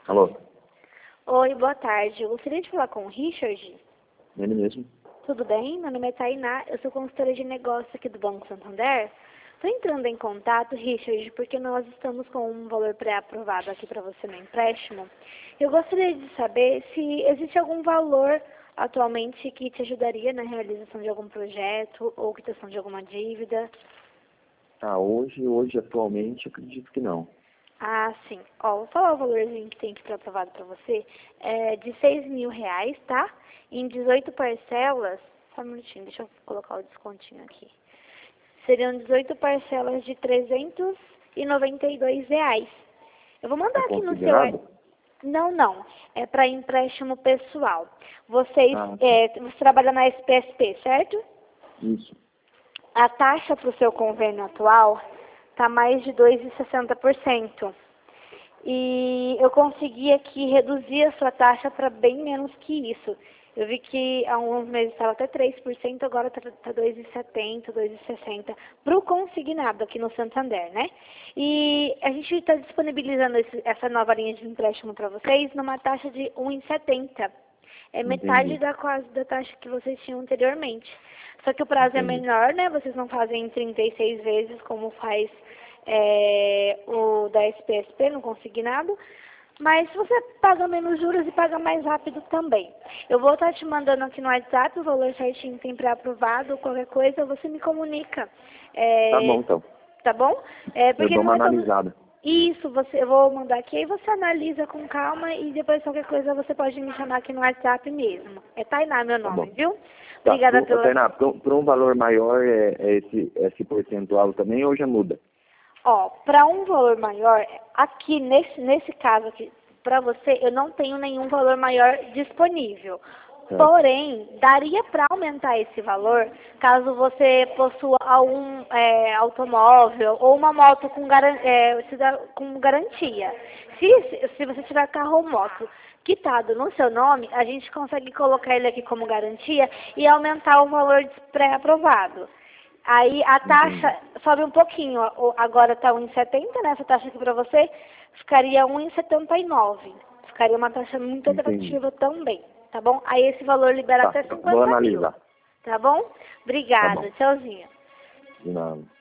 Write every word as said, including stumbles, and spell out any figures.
Alô? Oi, boa tarde. Eu gostaria de falar com o Richard. Ele mesmo? Tudo bem? Meu nome é Tainá, eu sou consultora de negócios aqui do Banco Santander. Estou entrando em contato, Richard, porque nós estamos com um valor pré-aprovado aqui para você no empréstimo. Eu gostaria de saber se existe algum valor atualmente que te ajudaria na realização de algum projeto ou quitação de alguma dívida. Ah, hoje, hoje atualmente, acredito que não. Ah, sim. Ó, vou falar o valorzinho que tem aqui para aprovado para você. É de seis mil reais, tá? Em dezoito parcelas. Só um minutinho, deixa eu colocar o descontinho aqui. Seriam dezoito parcelas de trezentos e noventa e dois reais. Eu vou mandar É aqui no seu... considerado? Não, não. É para empréstimo pessoal. Vocês, Ah, é, você trabalha na S P S P, certo? isso. A taxa para o seu convênio atual está mais de dois vírgula sessenta por cento. E eu consegui aqui reduzir a sua taxa para bem menos que isso. Eu vi que há uns meses estava até três por cento, agora está dois vírgula setenta por cento, dois vírgula sessenta por cento para o consignado aqui no Santander, né? E a gente está disponibilizando esse, essa nova linha de empréstimo para vocês numa taxa de um vírgula setenta por cento. É metade Entendi. da quase da taxa que vocês tinham anteriormente. Só que o prazo Entendi. é menor, né? Vocês não fazem em trinta e seis vezes como faz é, o da S P S P no consignado. Mas você paga menos juros e paga mais rápido também. Eu vou estar te mandando aqui no WhatsApp o valor certinho que tem pré-aprovado, qualquer coisa, você me comunica. É, Tá bom, então. Tá bom? É, Eu porque dou não uma é todo... analisada. Isso, você, eu vou mandar aqui, aí você analisa com calma e depois qualquer coisa você pode me chamar aqui no WhatsApp mesmo. É Tainá meu Tá nome, bom. viu? Tá. Obrigada Pro, ô, pela... Tainá, para um, pra um valor maior, é, é esse, esse percentual também ou já muda? Ó, para um valor maior, aqui nesse, nesse caso aqui, para você, eu não tenho nenhum valor maior disponível. Certo. Porém, daria para aumentar esse valor caso você possua algum é, automóvel ou uma moto com, garan é, com garantia. Se, se você tiver carro ou moto quitado no seu nome, a gente consegue colocar ele aqui como garantia e aumentar o valor pré-aprovado. Aí a taxa Entendi. sobe um pouquinho, ó, agora está um vírgula setenta, né? Essa taxa aqui para você ficaria um vírgula setenta e nove. Ficaria uma taxa muito Entendi. atrativa também, tá bom? Aí esse valor libera Tá. até Vou cinquenta mil, analisar. tá bom? Tá Obrigada, bom. tchauzinho. De nada.